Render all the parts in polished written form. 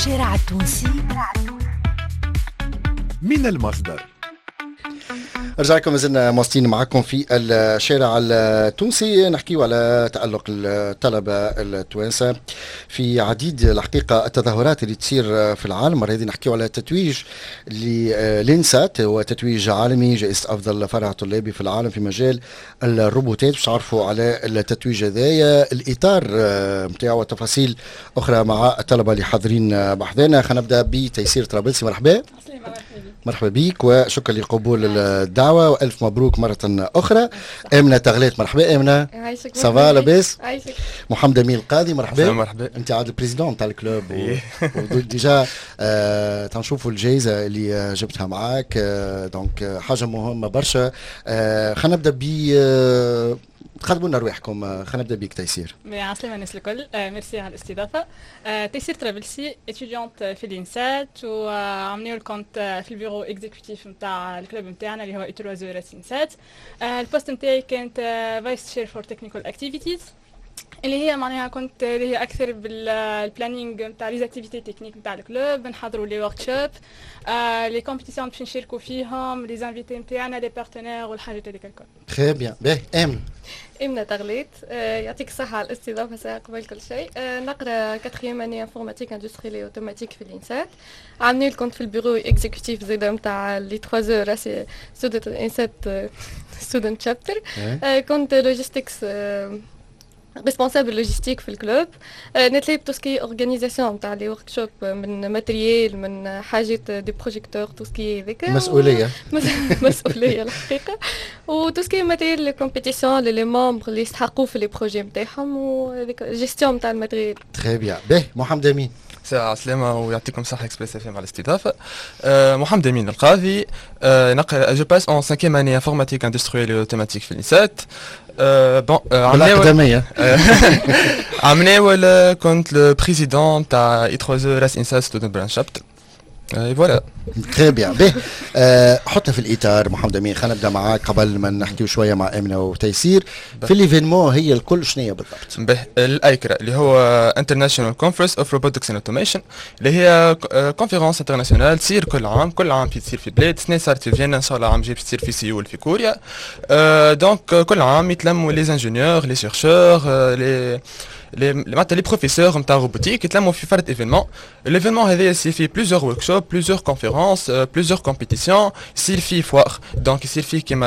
الشارع التونسي من المصدر. رجع لكم مازلنا مواصلين معكم في الشارع التونسي، نحكيو على تألق الطلبة التوانسة في عديد الحقيقة التظاهرات اللي تصير في العالم. مرة هذه نحكيو على تتويج للينسات، هو تتويج عالمي جائزة أفضل فرع طلابي في العالم في مجال الروبوتات. باش تعرفوا على التتويج هذايا الإطار متاعو وتفاصيل أخرى مع الطلبة اللي حاضرين بحذانا. خلينا نبدأ بتيسير طرابلسي. مرحبا. مرحبا بك وشكرا لقبول الدعوة وألف مبروك مرة أخرى. آمنة تغليت. مرحبا آمنة. عايشك. صافا لاباس. عايشك. محمد أمين القاضي. مرحبا. مرحبا. أنت عاد البريزيدون تاع الكلوب وديجا تنشوفوا الجائزة اللي جبتها معاك، دونك حاجة مهمة برشا. خلينا نبدأ ب تقدموا لنا رواحكم. خلينا نبدا بيك تيسير. عسلامة الناس الكل، ميرسي على الاستضافة. تيسير طرابلسي، اتيديونت في الانسات، وعملنا الكونت في البيرو اكزيكوتيف نتاع الكلوب نتاعنا اللي هو ايتروازو راسينسات. البوست نتاعي كانت فايس شير فور تكنيكال اكتيفيتيز، اللي هي معناها كنت اللي هي اكثر بالبلانينغ نتاع لي زاكتيفيتي تكنيك نتاع الكلوب، نحضروا لي ورك شوب، لي كومبيتيسيون باش نشاركوا فيهم، لي زانفيتي نتاعنا، لي بارتنير والحاجات هذيك الكل. تري بيان. باهي آمنة. إمنة تغليت، يعطيك الصحة على الاستضافة ساعة قبل كل شيء. نقرا 4e année انفورماتيك اندستريال اي اوتوماتيك في الانسات. عاملين كنت في البيرو اكزيكوتيف زيدا نتاع لي 3 اور راسي ستودنت انسات ستودنت شابتر. كنت لوجيستكس ريسبونسابل لوجيستيك في الكلوب. نتلاقي توسكي اورغانيزاسيون تاع لي ورك شوب، من ماتريال، من حاجات دي بروجيكتور، توسكي هذاك مسؤولية. مسؤولية الحقيقة. وتوسكي ماتريال لي كومبيتيسيون لي ممبر اللي يستحقوا في لي بروجي نتاعهم، وهذيك جيستيون نتاع الماتريال. تري بيان. باهي محمد أمين. ساعة سلامة ويعطيكم الصحة اكسبريس اف ام على الاستضافة. محمد أمين القاضي، نقرا جو باس اون 5e année انفورماتيك اندستريال اي اوتوماتيك في الانسات. بون بالأقدمية. عملنا ولا كنت لو بريزيدون تاع اي 3 راس انسات ستودنت برانش شابتر. فوالا. تري بيان. باهي حطنا في الإطار محمد أمين. خلينا نبدا معاك قبل ما نحكيو شوية مع آمنة وتيسير في ليفينمون. هي الكل شنية بالضبط؟ به الايكرا اللي هو انترناشونال كونفرنس اوف روبوتكس اند اوتوميشن، اللي هي كونفرنس انترناسيونال تصير كل عام تصير في بلاد. السنه صارت في فيينا، ان شاء الله عام جاي تصير في سيول في كوريا. دونك كل عام يتلموا لي انجينيور، لي شيرشور، معناتها لي بروفيسور نتاع روبوتيك يتلموا في فرد ايفينمون. الايفينمون هذا يصير فيه بليزيور ورك شوب، بليزيور كونفيرونس، بليزيور كومبيتيسيون، يصير فيه فوار. دونك يصير فيه كيما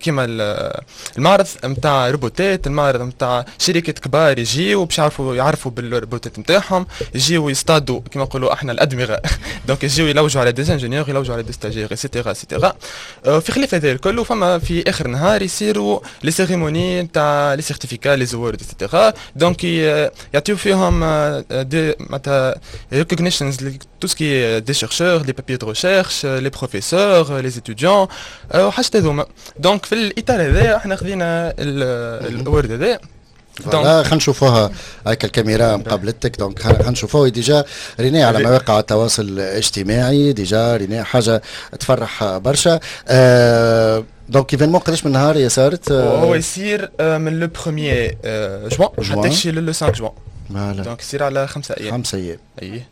المعرض نتاع روبوتات، المعرض نتاع شركات كبار يجيو باش يعرفوا بالروبوتات نتاعهم، يجيو يصطادوا كيما نقولوا احنا الادمغه. دونك يجيو يلوجوا على دي انجينيور، يلوجوا على دي ستاجير ايتترا ايتترا. في خلاف هذا الكل، وفما في اخر نهار يصيروا لي سيريموني نتاع لي سيرتيفيكا، لي زوارد ايتترا. دونك يعطيو فيهم دي معناتها ريكوغنيشنز تو سكي دي شيرشور، لي بابي دو ريشيرش، لي بروفيسور، لي ستوديون وحاجات هذوما. دونك في الاطار هذا احنا خذينا الورد هذا. خلينا نشوفوها هيك الكاميرا مقابلتك. دونك خلينا نشوفوها ديجا ريني على مواقع التواصل الاجتماعي. ديجا ريني حاجه تفرح برشا. دونك ايفينمون قداش من نهار هي صارت؟ هو يصير من لو 1 جوان حتى يمشي لو 5 جوان. دونك يصير على 5 ايام. 5 ايام. اي.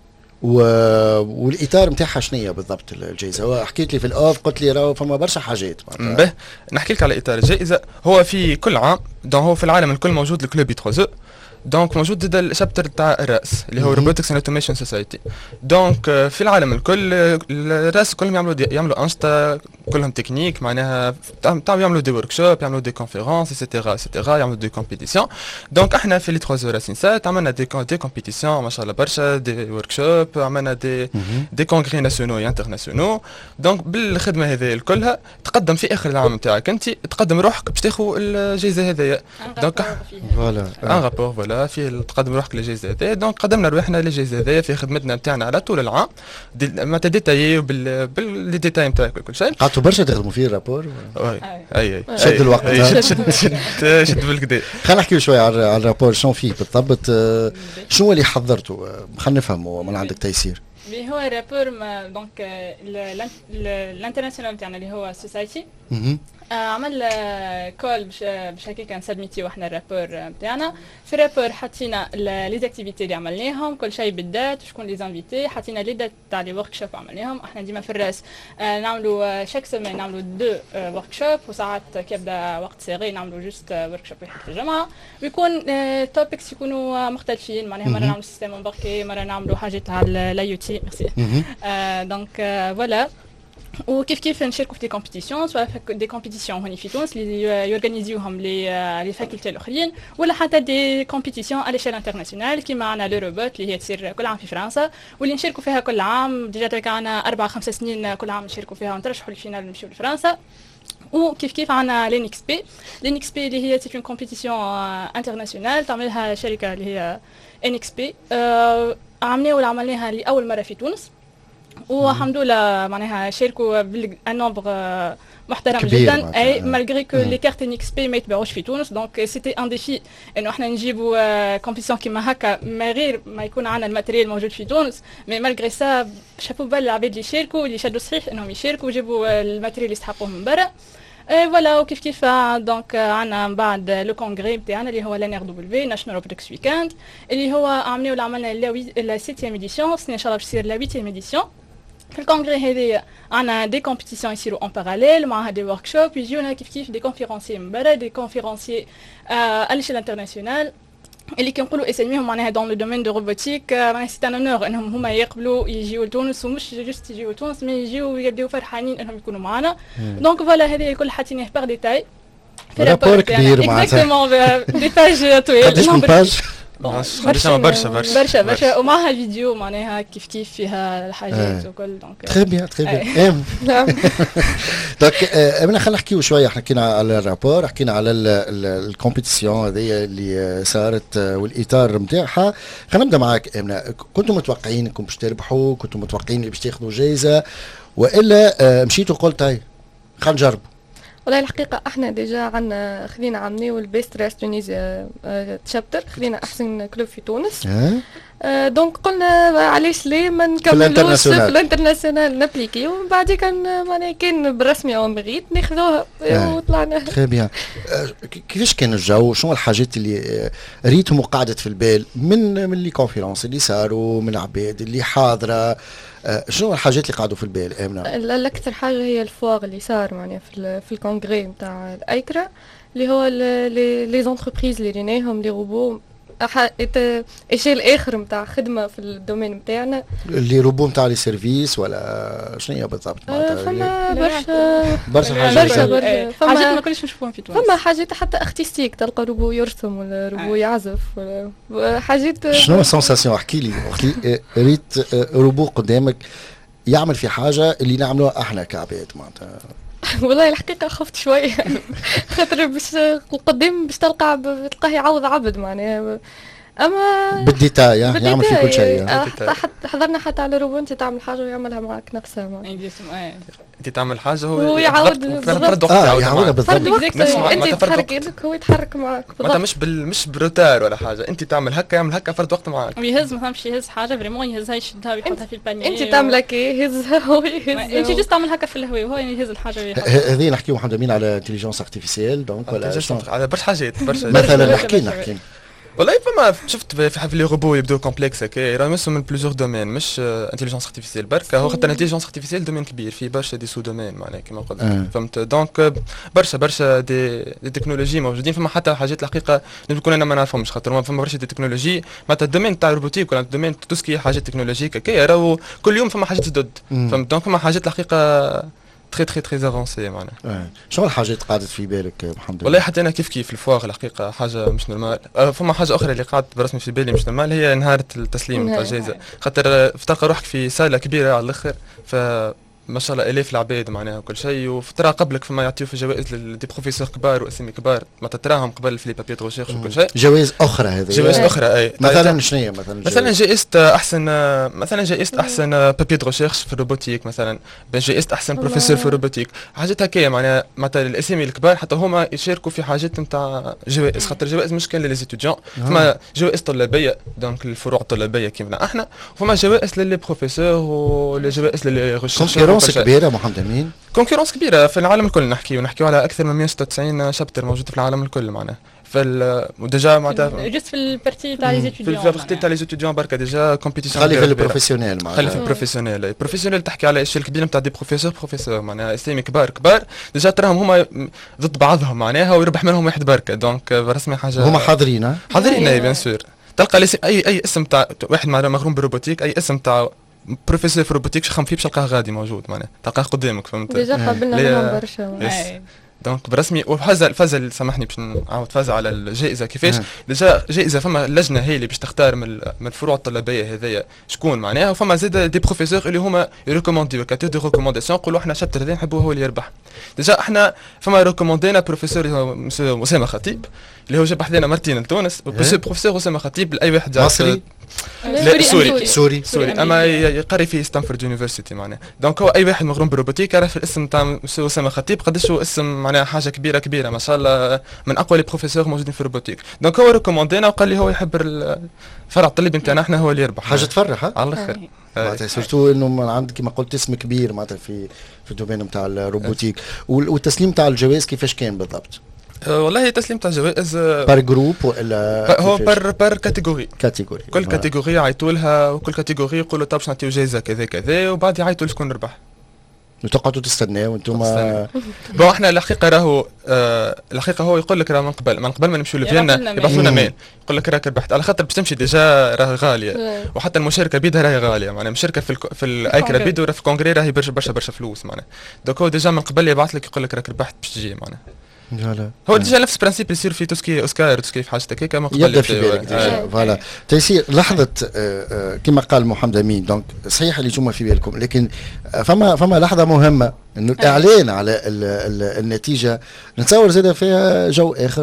والاطار نتاعها شنية بالضبط الجائزه؟ هو حكيت لي في الاوف قلت لي راهو فما برشا حاجات. به نحكي لك على اطار الجائزه. هو في كل عام، دونك هو في العالم الكل موجود الكلوب 3 دونك موجود هذا الشابتر تاع الراس اللي هو روبوتكس اند اوتوميشن سوسايتي. دونك في العالم الكل الراس كلهم يعملوا انشطه، كلهم تكنيك، معناها يعملوا دي ورك شوب، يعملوا دي كونفيرونس ايتترا، يعملوا دي كومبيتيسيون. دونك احنا في لي 3 راسينسات عملنا دي كومبيتيسيون ما شاء الله برشا، دي ورك شوب، عملنا دي كونغري ناسيونو انترناسيونو. دونك بالخدمه هذه كلها تقدم في اخر العام نتاعك انت تقدم روحك باش تاخذ الجائزه هذيا. دونك فوالا ان رابور فوالا في تقدم روحك للجائزه هذه. دونك قدمنا روحنا للجائزه هذه في خدمتنا نتاعنا على طول العام، معناتها ديتايي بالديتاي نتاعك وكل شيء. قعدتوا برشا تخدموا فيه الرابور. اي شد الوقت. شد بالكدا. خلينا نحكيو شويه على الرابور شنو فيه بالضبط. شنو اللي حضرته؟ خلينا نفهموا من عندك تيسير. هو الرابور دونك الانترناسيونال تاعنا اللي هو سوسايتي عمل كول باش هكاك نسبميتيو احنا الرابور نتاعنا. في الرابور حطينا لي زاكتيفيتي اللي عملناهم، كل شيء بالدات، شكون لي زانفيتي، حطينا لي دات تاع لي ورك شوب عملناهم. احنا ديما في الراس نعملوا شاك سيمين نعملوا 2 ورك شوب، وساعات كي يبدا وقت صغير نعملوا جوست ورك شوب واحد في الجمعه، ويكون توبكس يكونوا مختلفين. معناها مره نعملوا سيستم امباركي، مره نعملوا حاجات على الاي تي. ميرسي. دونك فوالا. وكيف نشاركوا في دي كومبيتيسيون، سواء دي كومبيتيسيون هوني في تونس اللي يورغانيزيوهم لي فاكولتي الاخرين، ولا حتى دي كومبيتيسيون على شيل انترناسيونال كيما عندنا لو روبوت اللي هي تصير كل عام في فرنسا، واللي نشاركوا فيها كل عام. ديجا عندنا 4-5 سنين كل عام نشاركوا فيها ونترشحوا للفينال نمشيو لفرنسا. وكيف عندنا لينكس بي اللي هي سيت اون كومبيتيسيون انترناسيونال تعملها شركه اللي هي انكس بي. عملناها لاول مره في تونس، والحمد لله معناها شاركوا بالنومبر محترم جدا. اي مالغري كو لي كارت انكس بي ما يتباعوش في تونس، دونك سيتي ان ديفي انه احنا نجيبوا كومبيتيسيون كيما هكا ما غير ما يكون عندنا الماتيريال موجود في تونس. مي مالغري سا شافوا بال العباد اللي يشاركوا، اللي شادوا صحيح انهم يشاركوا ويجيبوا الماتيريال اللي يستحقوه من برا. فوالا. وكيف دونك عندنا من بعد لو كونغري نتاعنا اللي هو لانر دبليو ناشونال روبوتكس ويكاند، اللي هو عملنا لا 7 اديسيون. السنه ان شاء الله باش تصير لا 8 اديسيون. في الكونغري هذه عندنا دي كومبيتيسيون يصيروا اون باراليل معها دي ورك شوب، يجيونا كيف دي كونفيرونسي من برا، دي كونفيرونسي على شيل انترناسيونال اللي كنقولوا اسميهم معناها دون لو دومين دو روبوتيك. معناها سي ان اونور انهم هما يقبلوا يجيو لتونس، ومش جوست يجيو لتونس مي يجيو ويبداو فرحانين انهم يكونوا معنا. دونك فوالا هذه كل حاطينه باغ ديتاي في رابور كبير معناتها اكزاكتومون دي باج طويل. قداش من باج؟ برشا ومعها الفيديو معناها كيف فيها الحاجات وكل. دونك تري بيان دونك خلينا نحكيو شويه. حكينا على الرابور، حكينا على الكومبيتيسيون هذه اللي صارت والاطار نتاعها. خلينا نبدا معاك امنه. كنتم متوقعين انكم باش تربحوا؟ كنتم متوقعين باش تاخذوا جائزه، والا مشيتوا قلت هاي خلينا نجربوا؟ والله الحقيقة احنا ديجا عنا خلينا عاملين البيست راس تونيزيا تشابتر، خلينا احسن كلوب في تونس. دونك قلنا علاش ليه ما نكملوش في الانترناسيونال نابليكي، ومن بعد كان معناها كان بالرسمي او مغيت ناخذوها وطلعنا. تري بيان. كيفاش كان الجو؟ شنو الحاجات اللي ريتهم وقعدت في البال من لي كونفيرونس اللي صاروا، من العباد اللي حاضره؟ شنو الحاجات اللي قعدوا في البال امنه؟ الاكثر حاجه هي الفواغ اللي صار معناها في الكونغري نتاع الايكرا، اللي هو لي زونتربريز اللي ريناهم لي روبو اشيل اخر نتاع خدمه في الدومين نتاعنا. اللي روبو نتاع لي سيرفيس ولا شنو هي بالضبط؟ فما برشا حاجات ما كناش نشوفوهم في تونس. فما حاجات حتى ارتستيك، تلقى روبو يرسم ولا روبو يعزف ولا حاجات. شنو السونساسيون؟ احكي لي ريت روبو قدامك يعمل في حاجه اللي نعملوها احنا كعباد معناتها. والله الحقيقه خفت شويه خاطر باش القدام باش تلقاه يعوض عبد معناها، اما بالديتاي يعمل في كل شيء. حضرنا حتى على روبو انت تعمل حاجه ويعملها معك نفسها انت تعمل حاجه هو يعاود فرد وقت يعاودها بالضبط. انت تحرك يدك هو يتحرك معك بالضبط. مش بروتار ولا حاجه، انت تعمل هكا يعمل هكا فرد وقت معك. ويهز مثلا مش يهز حاجه فريمون يهزها يشدها ويحطها في البانيه. انت تعمل هكا يهزها هو يهزها. انت جست تعمل هكا في الهواء وهو يهز الحاجه ويحطها. هذه نحكيو محمد امين على انتليجنس ارتيفيسيال دونك ولا على برشا حاجات مثلا نحكي والله فما شفت في لي روبو يبداو كومبلكس هكا يرمسوا من بليزيور دومين، مش انتليجنس ارتيفيسيال برك. هو خاطر انتليجنس ارتيفيسيال دومين كبير فيه برشا دي سو دومين معناها كيما قلت. فهمت؟ دونك برشا دي تكنولوجي موجودين. فما حتى حاجات الحقيقه نكون انا ما نعرفهمش، خاطر فما برشا دي تكنولوجي معناتها الدومين تاع الروبوتيك ولا الدومين توسكي حاجات تكنولوجيك هكا راهو كل يوم فما حاجات جدد. فهمت؟ دونك فما حاجات الحقيقه تري افونسي معناها. شنو الحاجات قعدت في بالك محمد؟ والله حتى انا كيف الفواغ الحقيقه حاجه مش نورمال. فما حاجه اخرى اللي قعدت برسمي في بالي مش نورمال، هي نهار التسليم تاع الجائزه، خاطر تلقى روحك في ساله كبيره على الاخر، ما شاء الله الاف العباد معناها وكل شيء، وفترى قبلك فما يعطيو في جوائز لدي بروفيسور كبار واسامي كبار ما تراهم قبل في لي بابي دو ريشيرش وكل شيء. جوائز اخرى هذه جوائز اخرى اي مثلا شنو هي مثلا جائزه احسن بابي دو ريشيرش في الروبوتيك، مثلا جائزه احسن بروفيسور في الروبوتيك، حاجات هكايا معناها الاسامي الكبار حتى هما يشاركوا في حاجات نتاع جوائز، خاطر جوائز مش كان للستوديون. فما جوائز طلابيه دونك الفروع الطلابيه كيما احنا، وفما جوائز للي بروفيسور ولجوائز للي ريشيرش كونكورونس كبيره محمد امين. كونكورونس كبيره في العالم الكل، نحكيو على اكثر من 196 شابتر موجود في العالم الكل معناها. وديجا معناتها جست في البارتي تاع لي في البارتي تاع لي ستوديون بركا ديجا كومبيتيسيون. خلي في البروفيسيونيل معناها. خلي في البروفيسيونيل تحكي على اشياء كبيره نتاع دي بروفيسور معناها اسامي كبار ديجا تراهم هما ضد بعضهم معناها ويربح منهم واحد بركه. دونك رسمي حاجه هما حاضرين بيان سور. تلقى اي اسم تاع واحد مغروم بالروبوتيك، اي اسم تاع بروفيسور في الروبوتيك شخم فيه باش تلقاه غادي موجود معناها، تلقاه قدامك فهمت. ديجا قابلنا منهم برشا. دونك برسمي وفاز سامحني باش نعاود فاز على الجائزه كيفاش. ديجا جائزه فما اللجنه هي اللي باش تختار من الفروع الطلابيه هذيا شكون معناها، وفما زاد دي بروفيسور اللي هما يريكومونديو كاتور دو ريكومونداسيون يقولوا احنا الشابتر هذا نحبوا هو اللي يربح. ديجا احنا فما ريكوموندينا بروفيسور مسيو اسامه خطيب اللي هو جاب حدانا مرتين لتونس. بروفيسور اسامه خطيب لاي واحد مصري سوري اما يقري في ستانفورد يونيفرسيتي معناها. دونك هو اي واحد مغروم بالروبوتيك يعرف الاسم تاع مسيو اسامه خطيب قداش هو اسم معناها حاجه كبيره ما شاء الله، من اقوى لي بروفيسور موجودين في الروبوتيك. دونك هو ريكوموندينا وقال لي هو يحب الفرع الطلابي نتاعنا احنا هو اللي يربح. حاجه تفرح على الاخر معناتها سورتو انه عندك كما قلت اسم كبير معناتها في الدومين نتاع الروبوتيك. والتسليم تاع الجوائز كيفاش كان بالضبط؟ والله تسليم تاع الجوائز بار جروب ولا هو بار كاتيجوري. كل كاتيجوري يعيطوا لها، وكل كاتيجوري يقولوا طب باش نعطيو جائزه كذا كذا، وبعد يعيطوا لشكون ربح. وتقعدوا تستناو وانتم بون احنا الحقيقه راهو الحقيقه هو يقول لك راه من قبل ما نمشيو لفيينا يبعثونا ميل يقول لك راك ربحت، على خاطر باش تمشي ديجا راه غاليه، وحتى المشاركه بيدها راهي غاليه معناها. المشاركه في الايكرا بيدو في الكونغري راهي برشا فلوس معناها. دوك هو ديجا من قبل يبعث لك يقول لك راك ربحت باش تجي معناها. هو ديجا نفس برانسيب يصير في توسكي اوسكار توسكي في حاجه هكاك من قبل. يبدا في بالك ديجا فوالا تيسير لحظه كما قال محمد امين. دونك صحيح اللي جمع في بالكم، لكن فما لحظه مهمه انه الاعلان على النتيجه نتصور زاد فيها جو اخر.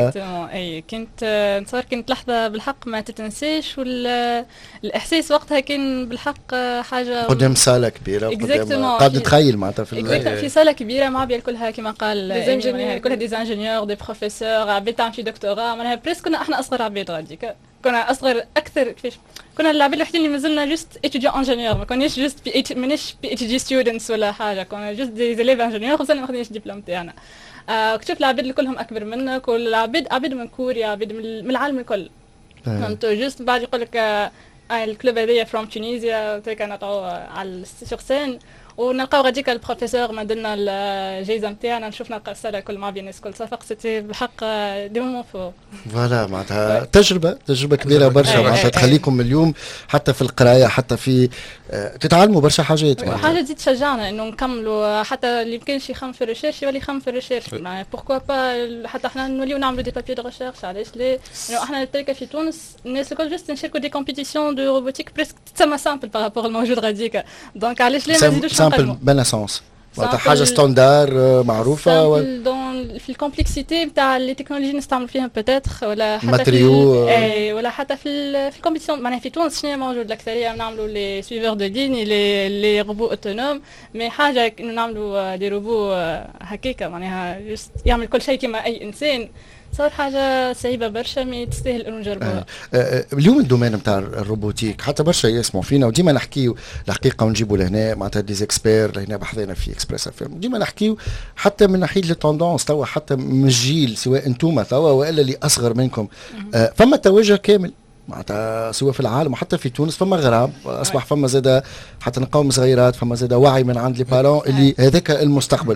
اي كانت لحظه بالحق ما تتنساش، والاحساس وقتها كان بالحق حاجه قدام صاله كبيره قاعد نتخيل معناتها في صاله كبيره مع بها كلها كما قال كلها دي انجينيور دي بروفيسور عباد تعمل في دكتوراه معناها بريسك. كنا احنا اصغر عباد غاديك، كنا اصغر اكثر كيفاش كنا العباد الوحيدين اللي مازلنا جوست اتيديون انجينيور، ما كناش جوست مانيش بي اتش دي ستودنتس ولا حاجه، كنا جوست دي زيليف انجينيور وصلنا ما خدناش الدبلوم تاعنا. اكتشفت العباد اللي كلهم اكبر منك، والعباد من كوريا، عباد من العالم الكل. فهمت جوست بعد يقول لك الكلوب هذايا فروم تونيزيا تاعنا نطلعوا على السيغسين ونلقاو غاديك البروفيسور ما درنا الجائزه نتاعنا، نشوف نلقى الساله كل مع الناس كل صافق سيتي بالحق دي مومون فور. فوالا معناتها تجربه كبيره برشا معناتها تخليكم اليوم حتى في القرايه حتى في تتعلموا برشا حاجات. حاجه تزيد تشجعنا انه نكملوا، حتى اللي يمكنش يخمم في الريشيرش يولي يخمم في الريشيرش. بوركوا با حتى احنا نوليو نعملوا دي بابي دو ريشيرش، علاش لا؟ انه احنا التركه في تونس الناس الكل جست نشاركوا دي كومبيتيسيون دو روبوتيك بريسك تسمى سامبل بارابور الموجود غاديك. دونك علاش لا ما نزيدوش سامبل بناسونس حاجه ستاندار معروفه في الكومبلكسيتي نتاع لي تكنولوجي نستعملوا فيها بوتيتر، ولا حتى ماتريو ولا حتى في الكومبيتيسيون معناها في تونس شنو موجود الاكثريه نعملوا لي سويفور دو لين لي روبو اوتونوم، مي حاجه انه نعملوا دي روبو هكاكا معناها يعمل كل شيء كما اي انسان، صار حاجه صعيبه برشا مي تستاهل انه نجربوها. اليوم الدومين نتاع الروبوتيك حتى برشا يسمعوا فينا وديما نحكيو الحقيقه ونجيبوا لهنا معناتها دي زيكسبير لهنا بحثنا في اكسبريس اف ام، ديما نحكيو حتى من ناحيه التوندونس توا حتى من الجيل سواء انتم توا والا اللي اصغر منكم. فما توجه كامل معناتها سواء في العالم وحتى في تونس، فما غرام اصبح فما زاده حتى نقاوم صغيرات، فما زاده وعي من عند لي بارون اللي هذاك المستقبل.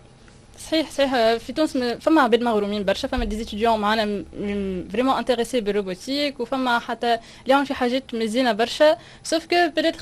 صحيح في تونس فما عباد مغرومين برشا، فما دي ستوديون معنا فريمون انتريسي بالروبوتيك، وفما حتى اللي عملوا في حاجات مزيانه برشا، سوف كو بيتيتر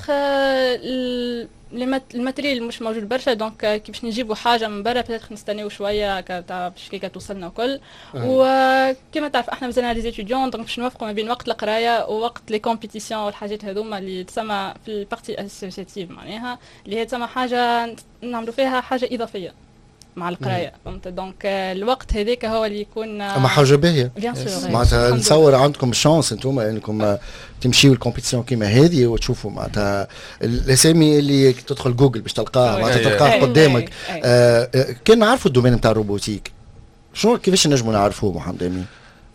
الماتريال مش موجود برشا، دونك كي باش نجيبوا حاجه من برا بيتيتر نستناو شويه باش كي توصلنا وكل. وكما تعرف احنا مازلنا دي ستوديون، دونك باش نوفقوا ما بين وقت القرايه ووقت لي كومبيتيسيون والحاجات هذوما اللي تسمى في البارتي اسوسياتيف معناها اللي هي تسمى حاجه نعملوا فيها حاجه اضافيه مع القرايه. فهمت؟ دونك الوقت هذاك هو اللي يكون اما حاجه باهيه معناتها نصور عندكم الشانس انتم انكم تمشيوا الكومبيتيسيون كيما هذه وتشوفوا معناتها الاسامي اللي تدخل جوجل باش تلقاها معناتها تلقاها قدامك. كان نعرفوا الدومين نتاع الروبوتيك شنو كيفاش نجموا نعرفوه محمد امين؟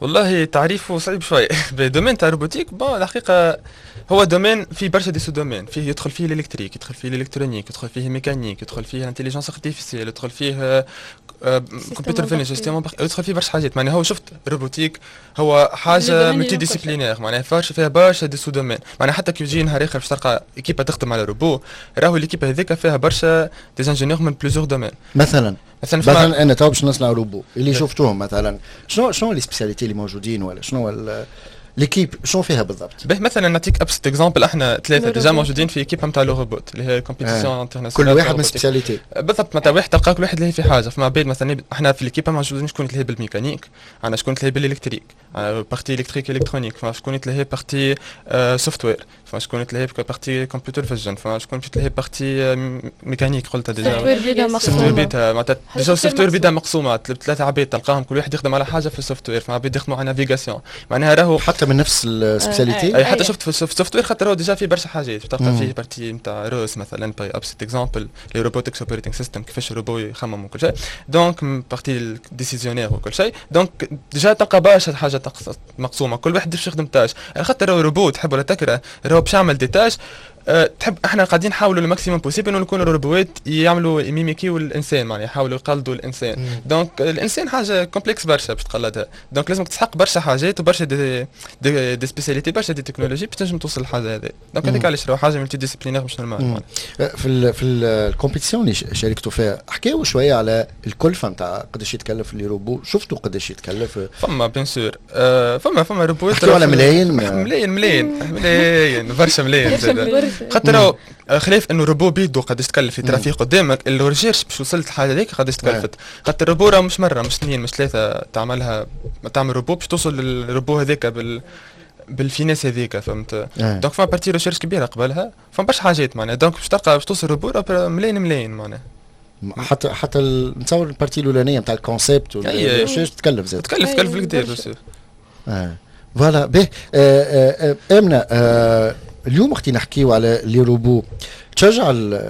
والله تعريفه صعيب شوي. بدومين تاع الروبوتيك بون الحقيقه هو دومين فيه برشا دي سو دومين، فيه يدخل فيه الالكتريك، يدخل فيه الالكترونيك، يدخل فيه ميكانيك، يدخل فيه الانتيليجنس ارتيفيسيال، يدخل فيه كمبيوتر فيجن سيستم، يدخل فيه برشا حاجات. معناها هو شفت الروبوتيك هو حاجه ملتي ديسيبلينير، معناها فيها برشا دي سو دومين. معناها حتى كي يجي نهار اخر باش تلقى ايكيبا تخدم على روبو، راهو الايكيبا هذيك فيها برشا دي انجينيور من بليزيور دومين. مثلا انا تو باش نصنع روبو اللي شفتوهم مثلا، شنو لي سبيسياليتي اللي موجودين، ولا شنو ليكيب شنو فيها بالضبط؟ به مثلا نعطيك ابسط اكزامبل، احنا ثلاثه ديجا موجودين في ايكيب نتاع لو روبوت اللي هي كومبيتيسيون انترناسيونال، كل واحد من سبيسياليتي بالضبط. متى واحد تلقى كل واحد اللي في حاجه. فما بين مثلا احنا في الايكيب موجودين شكون تلهي بالميكانيك، انا شكون تلهي بالالكتريك، بارتي الكتريك الكترونيك، فما شكون تلهي بارتي سوفت وير، فما شكون تلهي بارتي كمبيوتر فيجن، فما شكون تلهي بارتي ميكانيك. قلت ديجا سوفت وير بيتا معناتها ديجا سوفت وير بيتا مقسومه ثلاثه عباد تلقاهم كل واحد يخدم على حاجه في السوفت وير، فما عباد يخدموا على نافيغاسيون. معناها راهو حتى من نفس السبيسياليتي. اي حتى شفت في السوفت وير خاطر هو ديجا فيه برشا حاجات، تلقى فيه بارتي نتاع روس مثلا باي ابسط اكزامبل لي روبوتكس اوبريتنج سيستم، كيفاش الروبو يخمم وكل شيء، دونك بارتي ديسيزيونير وكل شيء. دونك ديجا تلقى برشا حاجه مقسومه، كل واحد باش يخدم تاج. خاطر راهو روبو تحب ولا تكره، راهو باش يعمل دي تاج تحب. احنا قاعدين نحاولوا الماكسيموم بوسيبل انه نكونوا الروبوات يعملوا ميميكيو الانسان، معناها يحاولوا يقلدوا الانسان. دونك الانسان حاجه كومبلكس برشا باش تقلدها، دونك لازم تسحق برشا حاجات وبرشا دي سبيسياليتي، برشا دي تكنولوجي باش تنجم توصل للحاجه هذه. دونك هذيك علاش راهو حاجه ملتي ديسيبلينير مش نورمال. في الكومبيتيسيون اللي شاركتوا فيها حكيوا شويه على الكلفه نتاع قداش يتكلف اللي روبو، شفتوا قداش يتكلف؟ فما بيان سور فما روبوات حكيوا على ملايين برشا ملايين زاد. خاطر خلاف انه روبو بيدو قداش تكلف يترى فيه قدامك، الريشيرش باش وصلت الحاجه هذيك قداش تكلفت. خاطر الروبو راه مش مره مش اثنين مش ثلاثه تعمل روبو باش توصل للروبو هذاك بالفيناس هذيك، فهمت؟ دونك فما بارتي ريشيرش كبيره قبلها، فما برشا حاجات معناها. دونك باش تلقى باش توصل روبو ملايين معناها. حتى نتصور البارتي الاولانيه نتاع الكونسيبت والريشيرش تكلف زاد، تكلف الكثير بس. فوالا به امنه اليوم وقت نحكيو على لي روبو تشجع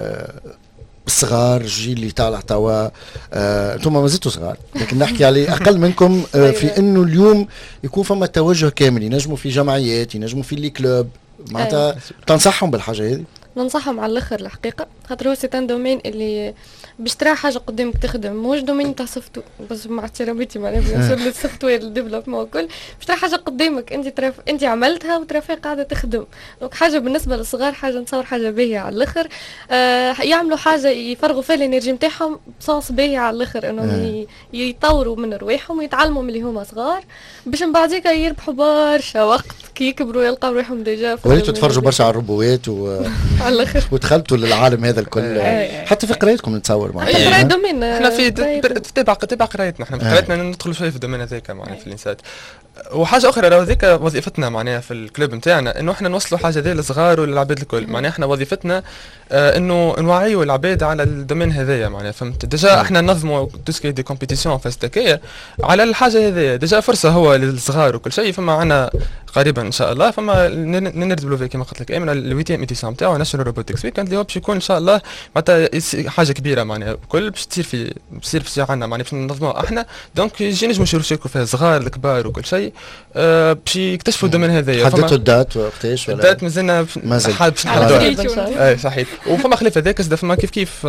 الصغار الجيل اللي طالع توا، انتم ما زلتوا صغار لكن نحكي على اقل منكم في انه اليوم يكون فما توجه كامل، ينجموا في جمعيات، ينجموا في لي كلوب، معناتها تنصحهم بالحاجه هذه؟ ننصحهم على الاخر الحقيقه، خاطر هو سيتان دومين اللي باش ترى حاجه قدامك تخدم، موش دومين تاع سوفت بس مع احتراماتي معناها بيان السوفت وير الديفلوبمون وكل، باش ترى حاجه قدامك انت عملتها وترى فيها قاعده تخدم. دونك حاجه بالنسبه للصغار حاجه نتصور حاجه باهيه على الاخر، يعملوا حاجه يفرغوا فيها الانرجي نتاعهم بصوص باهي على الاخر، انهم يطوروا من رواحهم ويتعلموا من اللي هما صغار باش من بعديك يربحوا برشا وقت كي يكبروا يلقاو روحهم ديجا. وليتوا تفرجوا برشا على الروبوات على الاخر ودخلتوا للعالم هذا الكل. حتى في قرايتكم نتصور معناها دومين احنا في تتبع قرايتنا، احنا قرايتنا ندخلوا شويه في الدومين هذاك معناها في الانسات. وحاجه اخرى راه هذيك وظيفتنا معناها في الكلوب نتاعنا، انه احنا نوصلوا حاجه ذي للصغار وللعباد الكل. معناها احنا وظيفتنا انه نوعيوا العباد على الدومين هذايا، معناها فهمت؟ ديجا احنا ننظموا توسكي دي كومبيتيسيون فاس ذكيه على الحاجه هذيا، ديجا فرصه هو للصغار وكل شيء. فما عنا قريبا ان شاء الله فما نردبلو كما قلت لك ايمن الويتيام ايديسيون نتاعو ناشونال روبوتكس ويكند اللي هو باش يكون ان شاء الله معناتها حاجه كبيره معناها الكل باش تصير في عندنا معناها باش ننظموها احنا. دونك يجي نجموا يشاركوا فيها الصغار الكبار وكل شيء باش يكتشفوا الدومين هذايا. حددتوا الدات وقتاش ولا الدات مازلنا باش نحددوها. اي صحيح. وفما خلاف هذاك زاد فما كيف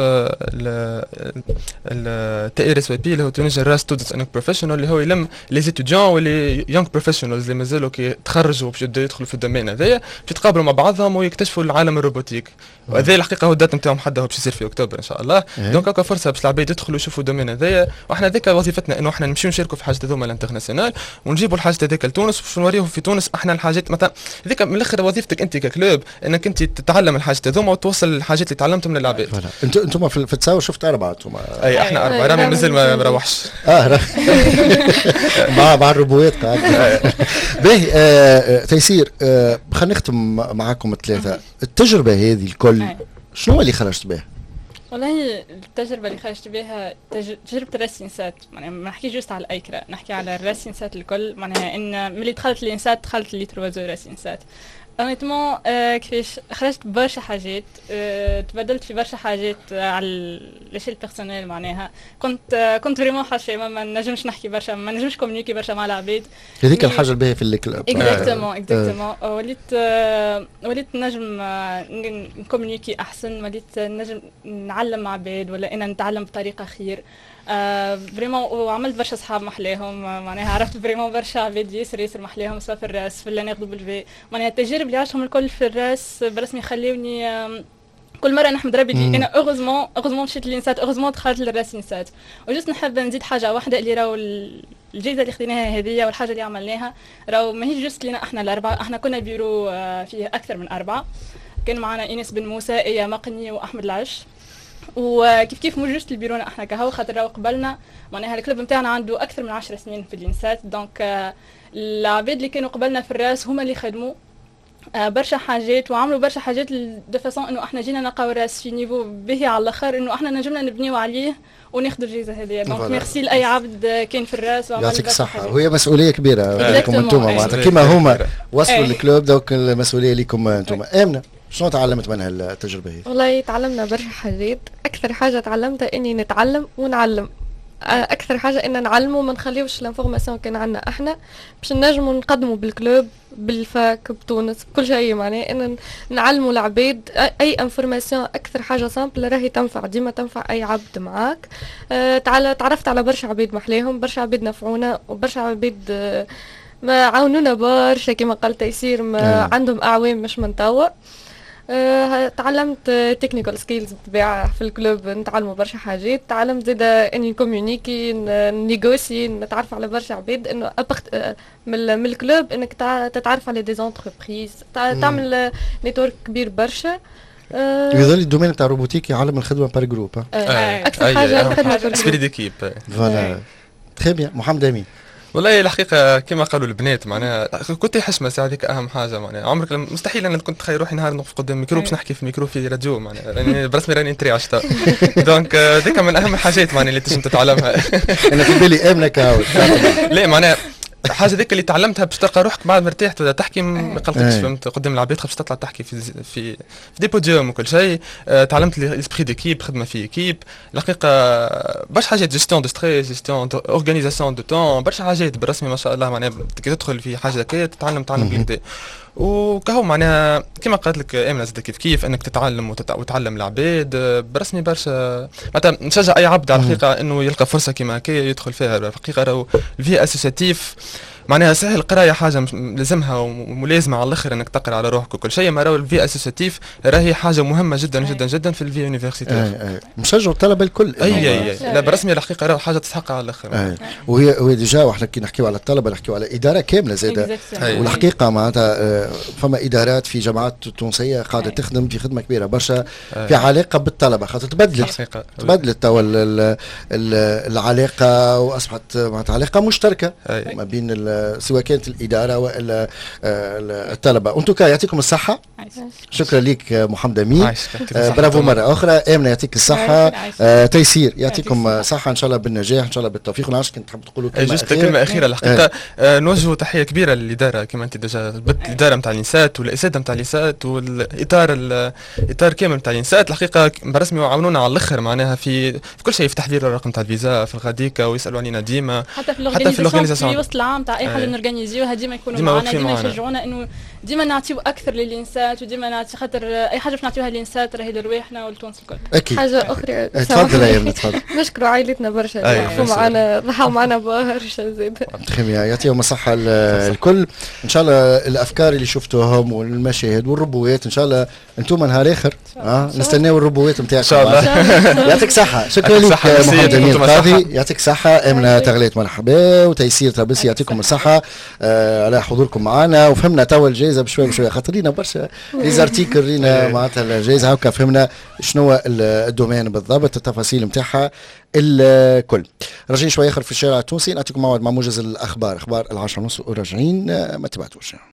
التي اس واي بي اللي هو تونيجن راس ستودنتس اند بروفيشنال اللي هو يلم لي ستوديون واللي يونغ بروفيشنالز اللي مازالوا كي تخرجوا باش يدخلوا في الدومين هذايا باش يتقابلوا مع بعضهم ويكتشفوا العالم الروبوتيك. وهذا الحقيقه هو الدات نتاعهم محدده باش يصير في اكتوبر ان شاء الله. دونك هكا فرصه باش العباد يدخلوا يشوفوا الدومين هذايا، واحنا ذيك وظيفتنا انه احنا نمشيو نشاركوا في حاجه هذوما الانترناسيونال ونجيبوا الحاجه هذيك لتونس باش نوريهم في تونس احنا الحاجات مثلا ذيك من الاخر وظيفتك انت ككلوب انك انت تتعلم الحاجه هذوما وتوصل الحاجات اللي تعلمتهم للعباد. انتم في التساوي شفت 4 انتم. اي احنا 4 رامي مازال ما مروحش. مع الروبوات قاعد. باهي تيسير خلينا نختم معاكم الثلاثه. التجربه هذه الكل شنو اللي خرجت به؟ والله التجربه اللي خرجت بها تجربه الراسينسات، معناها ما نحكي جوست على الايكرا، نحكي على الراسينسات الكل. معناها ان ملي دخلت الانسات دخلت اللي تروازو راسينسات. اونيتمون كيفاش خرجت برشا حاجات، تبدلت في برشا حاجات على ليشيل بيرسونيل. معناها كنت فريمون حاشة، ما نجمش نحكي برشا، ما نجمش كومونيكي برشا مع العباد. هذيك الحاجه الباهيه في الكلاب. اكزاكتومون وليت نجم نكومونيكي احسن، وليت نجم نعلم مع عباد ولا انا نتعلم بطريقه خير. فريمون وعملت برشا صحاب محلاهم. معناها عرفت فريمون برشا عباد ياسر محلاهم، سواء في الراس في اللي ناخذ بالفي. معناها التجارب اللي عاشهم الكل في الراس برسمي خليوني كل مره نحمد ربي اللي انا اوغوزمون مشيت للنسات، اوغوزمون دخلت للراس نسات. وجست نحب نزيد حاجه واحده اللي راهو الجائزه اللي خديناها هذه والحاجه اللي عملناها راهو ماهيش جست لنا احنا الاربعه، احنا كنا بيرو فيه اكثر من 4. كان معنا ايناس بن موسى، ايا مقني، واحمد العش. وكيف مو جوست البيرونا احنا كهو، خاطر راهو قبلنا معناها الكلوب نتاعنا عنده اكثر من 10 سنين في الانسات. دونك العباد اللي كانوا قبلنا في الراس هما اللي خدموا برشا حاجات وعملوا برشا حاجات دو فاسون انه احنا جينا نلقاو راس في نيفو باهي على الاخر، انه احنا نجمنا نبنيو عليه وناخذوا الجائزه هذه. دونك ميرسي لاي عبد كان في الراس وعمل يعطيك الصحه. وهي مسؤوليه كبيره لكم انتم معناتها كيما هما وصلوا الكلوب، دوك المسؤوليه لكم انتم. امنه شنو تعلمت من هالتجربه هي؟ والله تعلمنا برشا حاجات. اكثر حاجه تعلمتها اني نتعلم ونعلم. اكثر حاجه ان نعلموا ما نخليوش الانفورماسيون كان عندنا احنا باش نجموا نقدموا بالكلوب بالفاك بتونس بكل شيء. معناه ان نعلموا العباد اي انفورماسيون اكثر حاجه سامبل راهي تنفع، ديما تنفع اي عبد معاك. تعرفت على برشا عباد محليهم، برشا عباد نفعونا، وبرشا عباد ما عاونونا برشا كما قال تيسير، ما عندهم اعوام مش من توا. تعلمت تكنيكال سكيلز بالطبيعه في الكلوب، نتعلموا برشا حاجات. تعلمت زاده اني كوميونيكي، نيغوسي، نتعرف على برشا عباد. انه من الكلوب انك تتعرف على دي زونتربريز، تعمل نيتورك كبير برشا. يظل الدومين تاع الروبوتيك يعلم الخدمه بار جروب. اكثر حاجه الخدمه بار سبيري ديكيب. فوالا تري بيان. محمد امين، والله الحقيقه كما قالوا البنات معناها كنت حشمه ساعه هذيك اهم حاجه. معناها عمرك مستحيل انا كنت تخيل روحي نهار نوقف قدام ميكرو باش نحكي في ميكرو في راديو. معناها يعني برسمي راني نتري عشتا. دونك ذيك من اهم الحاجات معناها اللي تنجم تتعلمها. انا في بالي امنه كاوي. لا معناها حاجه ذيك اللي تعلمتها باش تلقى روحك بعد مرتاح تبدا تحكي ما قلقتش، فهمت، قدام العباد باش تطلع تحكي في دي بوديوم وكل شيء. تعلمت ليسبري ديكيب، خدمه في ايكيب. الحقيقه برشا حاجات، جيستيون دو ستريس، جيستيون دو اورغانيزاسيون دو طون، برشا حاجات بالرسمي ما شاء الله. معناها كي تدخل في حاجه هكا تتعلم بالكدا. وكهو معناها كما قالت لك امنه زاد كيف انك تتعلم وتعلم العباد برسمي برشا. معناتها نشجع اي عبد على الحقيقه انه يلقى فرصه كما هكا يدخل فيها. الحقيقه راهو الفي اسوسياتيف معناها سهل. القرايه حاجه لازمها وملازمه على الاخر انك تقرا على روحك وكل شيء. ما راهو الفي اسوسياتيف راهي حاجه مهمه جدا جدا جدا في الفي يونيفرسيتي. مشجع الطلبه الكل. اي لا برسمي الحقيقه راهو حاجه تستحق على الاخر. وهي ديجا واحنا كي نحكيو على الطلبه نحكيو على اداره كامله زاده. والحقيقه معناتها فما ادارات في جامعات تونسيه قاعده تخدم في خدمه كبيره برشا في علاقه بالطلبه، خاطر تبدلت توا العلاقه واصبحت معناتها علاقه مشتركه ما بين سواء كانت الاداره والا الطلبه. وانتم يعطيكم الصحه. شكرا لك محمد امين. برافو مره اخرى. امنه يعطيك الصحه. تيسير يعطيكم الصحه ان شاء الله بالنجاح، ان شاء الله بالتوفيق. ونعرفش كنت تحب تقولوا كلمه اخيره. الحقيقه نوجه تحيه كبيره للاداره كما انت ديجا الاداره نتاع الانسات والاساتذه نتاع الانسات والاطار كامل نتاع الانسات. الحقيقه برسمي وعاونونا على الاخر معناها في كل شيء، في تحضير الرقم تاع الفيزا في الغاديكا ويسالوا علينا ديما. حتى في الاورغانيزاسيون في وسط العام تاع اي حاجه نورغانيزيوها ديما يكونوا معنا، ديما يشجعونا انه ديما نعطيو اكثر للانسات، وديما نعطي خاطر اي حاجه باش نعطيوها للانسات راهي لرواحنا ولتونس الكل. اكيد. حاجه اخرى تفضل يا امنه تفضل. نشكروا عائلتنا برشا وقفوا معنا، ضحوا معنا برشا زاد. يعطيهم الصحه الكل. ان شاء الله الافكار اللي شفتوهم والمشاهد والربوات ان شاء الله انتم نهار اخر نستناو الربوات نتاعكم ان شاء الله. يعطيك صحه. شكرا لك محمد امين القاضي. يعطيك الصحه. امنه تغليت مرحبا. وتيسير طرابلسي يعطيكم الصحه على حضوركم معنا. وفهمنا توا الجائزه بشويه بشويه خاطر لينا برشا ليزارتيكل لينا معناتها الجائزه هكا فهمنا شنو الدومين بالضبط التفاصيل نتاعها الكل. راجعين شويه اخر في الشارع التونسي، نعطيكم موعد مع موجز الاخبار، اخبار 10:30 وراجعين ما تبعتوش.